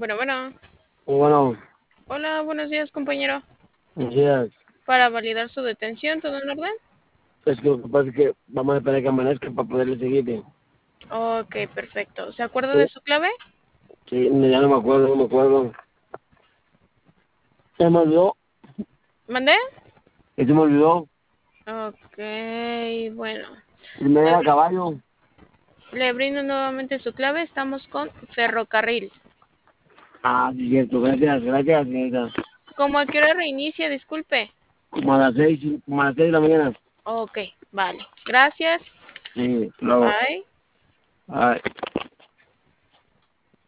Bueno, bueno. Bueno, Hola, buenos días, compañero. ya, Para validar su detención, ¿todo en orden? es que lo que pasa es que vamos a esperar que amanezca para poderle seguir. Ok, perfecto. ¿Se acuerda de Sí, su clave? sí, ya no me acuerdo, no me acuerdo. Se me olvidó, ¿Mandé? que se me olvidó. Ok, bueno. Primero Le, era br- caballo. le brindo nuevamente su clave. Estamos con ferrocarril. Ah, sí, cierto, gracias, gracias, señorita. ¿Cómo a qué hora reinicia? Disculpe. Como a las 6, como a las 6 de la mañana. Ok, vale. Gracias. Sí, luego. Bye. Ay.